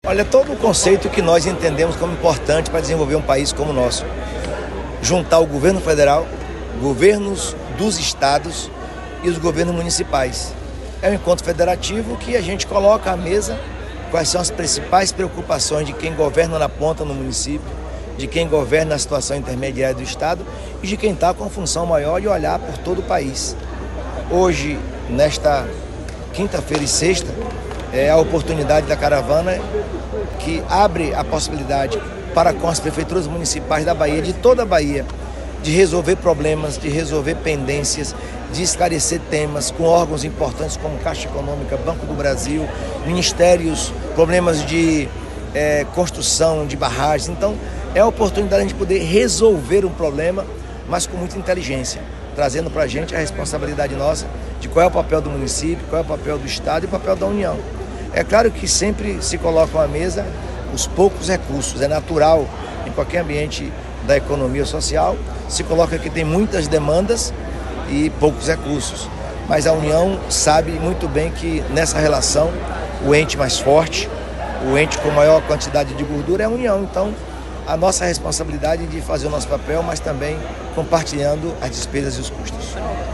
Olha, todo o conceito que nós entendemos como importante para desenvolver um país como o nosso. Juntar o governo federal, governos dos estados e os governos municipais. É um encontro federativo que a gente coloca à mesa quais são as principais preocupações de quem governa na ponta no município, de quem governa na situação intermediária do estado e de quem está com a função maior de olhar por todo o país. Hoje, nesta quinta-feira e sexta, é a oportunidade da caravana que abre a possibilidade para com as prefeituras municipais da Bahia, de toda a Bahia, de resolver problemas, de resolver pendências, de esclarecer temas com órgãos importantes como Caixa Econômica, Banco do Brasil, ministérios, problemas de construção de barragens. Então, é a oportunidade de a gente poder resolver um problema, mas com muita inteligência, trazendo para a gente a responsabilidade nossa de qual é o papel do município, qual é o papel do Estado e o papel da União. É claro que sempre se colocam à mesa os poucos recursos, é natural em qualquer ambiente da economia social, se coloca que tem muitas demandas e poucos recursos, mas a União sabe muito bem que nessa relação o ente mais forte, o ente com maior quantidade de gordura é a União. Então a nossa responsabilidade de fazer o nosso papel, mas também compartilhando as despesas e os custos.